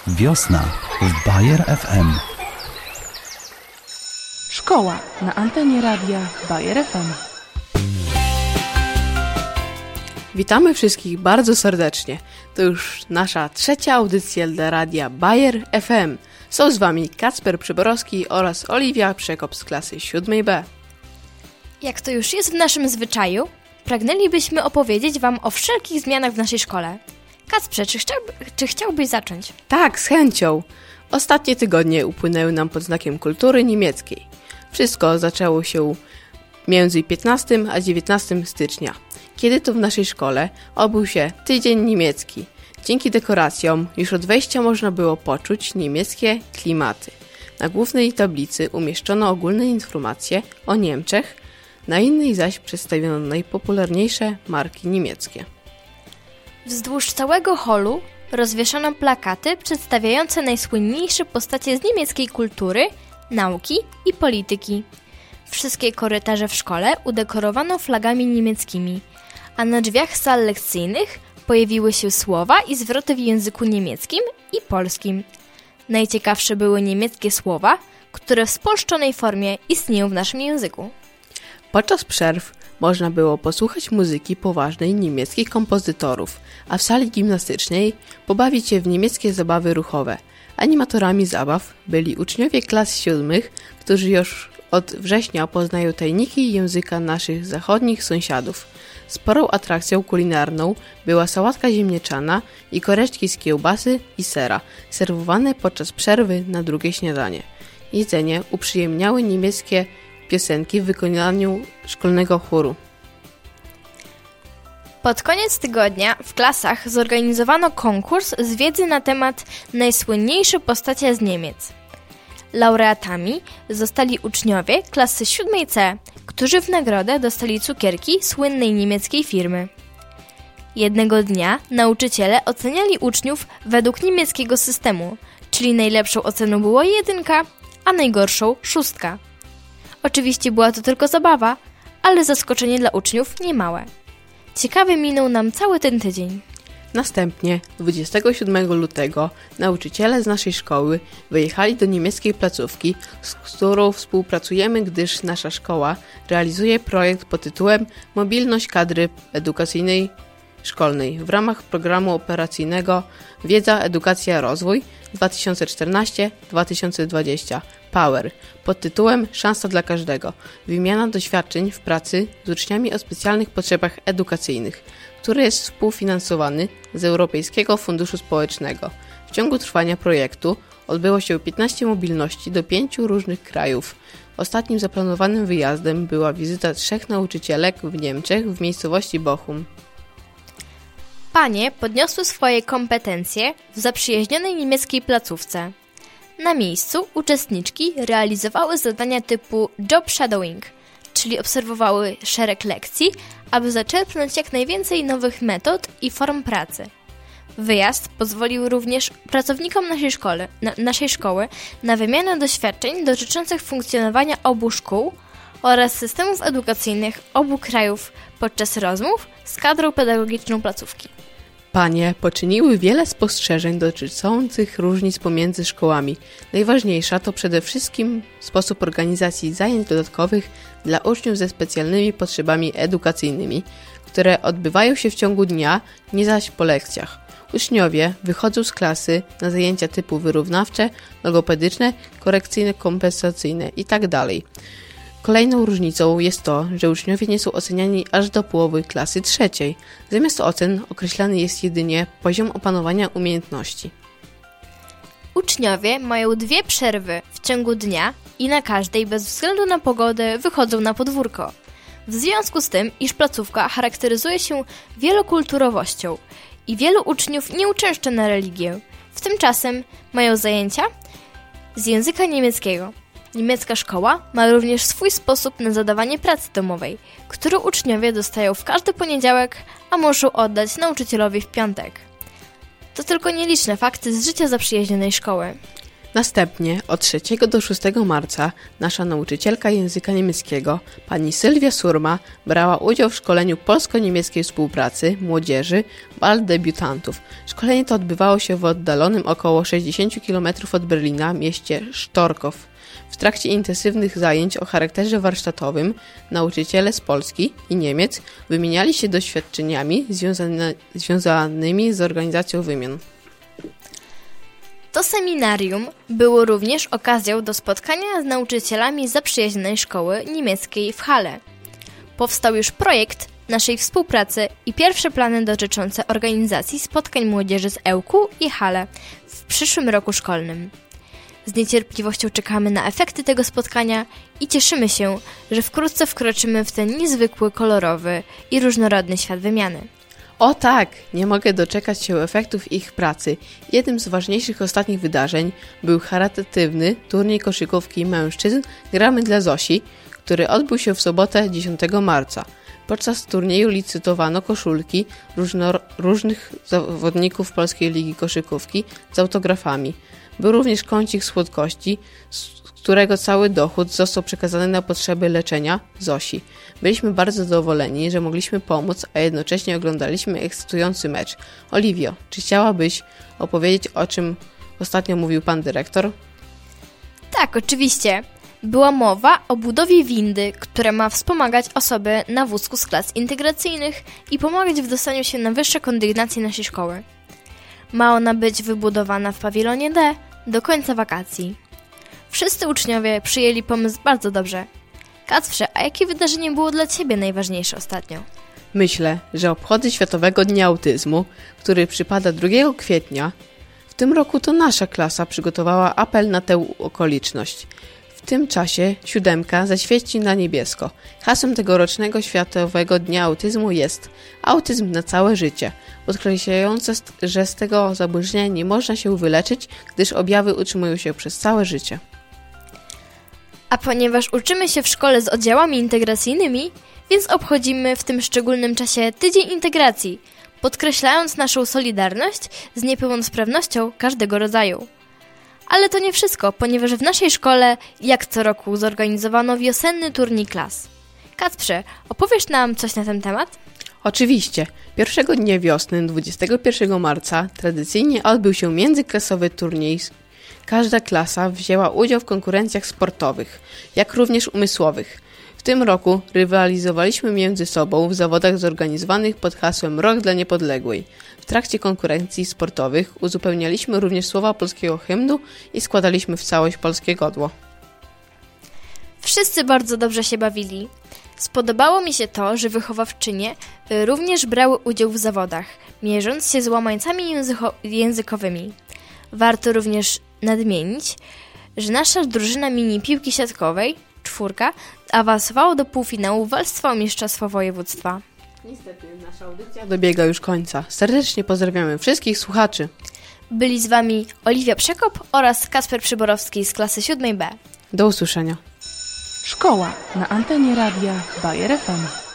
Wiosna w Bayer FM. Szkoła na antenie radia Bayer FM. Witamy wszystkich bardzo serdecznie. To już nasza trzecia audycja dla radia Bayer FM. Są z Wami Kacper Przyborowski oraz Oliwia Przekop z klasy 7B. Jak to już jest w naszym zwyczaju, pragnęlibyśmy opowiedzieć Wam o wszelkich zmianach w naszej szkole. Kacprze, czy chciałbyś zacząć? Tak, z chęcią. Ostatnie tygodnie upłynęły nam pod znakiem kultury niemieckiej. Wszystko zaczęło się między 15 a 19 stycznia, kiedy to w naszej szkole odbył się Tydzień Niemiecki. Dzięki dekoracjom już od wejścia można było poczuć niemieckie klimaty. Na głównej tablicy umieszczono ogólne informacje o Niemczech, na innej zaś przedstawiono najpopularniejsze marki niemieckie. Wzdłuż całego holu rozwieszano plakaty przedstawiające najsłynniejsze postacie z niemieckiej kultury, nauki i polityki. Wszystkie korytarze w szkole udekorowano flagami niemieckimi, a na drzwiach sal lekcyjnych pojawiły się słowa i zwroty w języku niemieckim i polskim. Najciekawsze były niemieckie słowa, które w spolszczonej formie istnieją w naszym języku. Podczas przerw można było posłuchać muzyki poważnej niemieckich kompozytorów, a w sali gimnastycznej pobawić się w niemieckie zabawy ruchowe. Animatorami zabaw byli uczniowie klas 7, którzy już od września poznają tajniki języka naszych zachodnich sąsiadów. Sporą atrakcją kulinarną była sałatka ziemniaczana i koreczki z kiełbasy i sera, serwowane podczas przerwy na drugie śniadanie. Jedzenie uprzyjemniały niemieckie piosenki w wykonaniu szkolnego chóru. Pod koniec tygodnia w klasach zorganizowano konkurs z wiedzy na temat najsłynniejsze postacie z Niemiec. Laureatami zostali uczniowie klasy 7C, którzy w nagrodę dostali cukierki słynnej niemieckiej firmy. Jednego dnia nauczyciele oceniali uczniów według niemieckiego systemu, czyli najlepszą oceną była 1, a najgorszą 6. Oczywiście była to tylko zabawa, ale zaskoczenie dla uczniów niemałe. Ciekawy minął nam cały ten tydzień. Następnie 27 lutego nauczyciele z naszej szkoły wyjechali do niemieckiej placówki, z którą współpracujemy, gdyż nasza szkoła realizuje projekt pod tytułem Mobilność kadry edukacyjnej szkolnej w ramach programu operacyjnego Wiedza, Edukacja, Rozwój 2014-2020 POWER pod tytułem Szansa dla każdego. Wymiana doświadczeń w pracy z uczniami o specjalnych potrzebach edukacyjnych, który jest współfinansowany z Europejskiego Funduszu Społecznego. W ciągu trwania projektu odbyło się 15 mobilności do 5 różnych krajów. Ostatnim zaplanowanym wyjazdem była wizyta 3 nauczycielek w Niemczech w miejscowości Bochum. Panie podniosły swoje kompetencje w zaprzyjaźnionej niemieckiej placówce. Na miejscu uczestniczki realizowały zadania typu job shadowing, czyli obserwowały szereg lekcji, aby zaczerpnąć jak najwięcej nowych metod i form pracy. Wyjazd pozwolił również pracownikom naszej szkoły na wymianę doświadczeń dotyczących funkcjonowania obu szkół oraz systemów edukacyjnych obu krajów podczas rozmów z kadrą pedagogiczną placówki. Panie poczyniły wiele spostrzeżeń dotyczących różnic pomiędzy szkołami. Najważniejsza to przede wszystkim sposób organizacji zajęć dodatkowych dla uczniów ze specjalnymi potrzebami edukacyjnymi, które odbywają się w ciągu dnia, nie zaś po lekcjach. Uczniowie wychodzą z klasy na zajęcia typu wyrównawcze, logopedyczne, korekcyjne, kompensacyjne itd. Kolejną różnicą jest to, że uczniowie nie są oceniani aż do połowy klasy 3. Zamiast ocen określany jest jedynie poziom opanowania umiejętności. Uczniowie mają 2 przerwy w ciągu dnia i na każdej bez względu na pogodę wychodzą na podwórko. W związku z tym, iż placówka charakteryzuje się wielokulturowością i wielu uczniów nie uczęszcza na religię, w tym czasem mają zajęcia z języka niemieckiego. Niemiecka szkoła ma również swój sposób na zadawanie pracy domowej, którą uczniowie dostają w każdy poniedziałek, a muszą oddać nauczycielowi w piątek. To tylko nieliczne fakty z życia zaprzyjaźnionej szkoły. Następnie od 3 do 6 marca nasza nauczycielka języka niemieckiego, pani Sylwia Surma, brała udział w szkoleniu polsko-niemieckiej współpracy młodzieży bal debiutantów. Szkolenie to odbywało się w oddalonym około 60 km od Berlina mieście Sztorkow. W trakcie intensywnych zajęć o charakterze warsztatowym nauczyciele z Polski i Niemiec wymieniali się doświadczeniami związanymi z organizacją wymian. To seminarium było również okazją do spotkania z nauczycielami zaprzyjaźnionej szkoły niemieckiej w Halle. Powstał już projekt naszej współpracy i pierwsze plany dotyczące organizacji spotkań młodzieży z Ełku i Halle w przyszłym roku szkolnym. Z niecierpliwością czekamy na efekty tego spotkania i cieszymy się, że wkrótce wkroczymy w ten niezwykły, kolorowy i różnorodny świat wymiany. O tak, nie mogę doczekać się efektów ich pracy. Jednym z ważniejszych ostatnich wydarzeń był charytatywny turniej koszykówki mężczyzn Gramy dla Zosi, który odbył się w sobotę 10 marca. Podczas turnieju licytowano koszulki różnych zawodników Polskiej Ligi Koszykówki z autografami. Był również kącik słodkości, z którego cały dochód został przekazany na potrzeby leczenia Zosi. Byliśmy bardzo zadowoleni, że mogliśmy pomóc, a jednocześnie oglądaliśmy ekscytujący mecz. Oliwio, czy chciałabyś opowiedzieć, o czym ostatnio mówił pan dyrektor? Tak, oczywiście. Była mowa o budowie windy, która ma wspomagać osoby na wózku z klas integracyjnych i pomagać w dostaniu się na wyższe kondygnacje naszej szkoły. Ma ona być wybudowana w pawilonie D do końca wakacji. Wszyscy uczniowie przyjęli pomysł bardzo dobrze. Kacprze, a jakie wydarzenie było dla Ciebie najważniejsze ostatnio? Myślę, że obchody Światowego Dnia Autyzmu, który przypada 2 kwietnia, w tym roku to nasza klasa przygotowała apel na tę okoliczność. W tym czasie 7 zaświeci na niebiesko. Hasłem tegorocznego Światowego Dnia Autyzmu jest autyzm na całe życie, podkreślające, że z tego zaburzenia nie można się wyleczyć, gdyż objawy utrzymują się przez całe życie. A ponieważ uczymy się w szkole z oddziałami integracyjnymi, więc obchodzimy w tym szczególnym czasie Tydzień Integracji, podkreślając naszą solidarność z niepełnosprawnością każdego rodzaju. Ale to nie wszystko, ponieważ w naszej szkole, jak co roku, zorganizowano wiosenny turniej klas. Kacprze, opowiesz nam coś na ten temat? Oczywiście. Pierwszego dnia wiosny, 21 marca, tradycyjnie odbył się międzyklasowy turniej. Każda klasa wzięła udział w konkurencjach sportowych, jak również umysłowych. W tym roku rywalizowaliśmy między sobą w zawodach zorganizowanych pod hasłem Rok dla Niepodległej. W trakcie konkurencji sportowych uzupełnialiśmy również słowa polskiego hymnu i składaliśmy w całość polskie godło. Wszyscy bardzo dobrze się bawili. Spodobało mi się to, że wychowawczynie również brały udział w zawodach, mierząc się z łamańcami językowymi. Warto również nadmienić, że nasza drużyna mini piłki siatkowej, 4, awansowała do półfinału Walstwa o Mistrzostwo Województwa. Niestety nasza audycja dobiega już końca. Serdecznie pozdrawiamy wszystkich słuchaczy. Byli z Wami Oliwia Przekop oraz Kacper Przyborowski z klasy 7B. Do usłyszenia. Szkoła na antenie radia Bayer FM.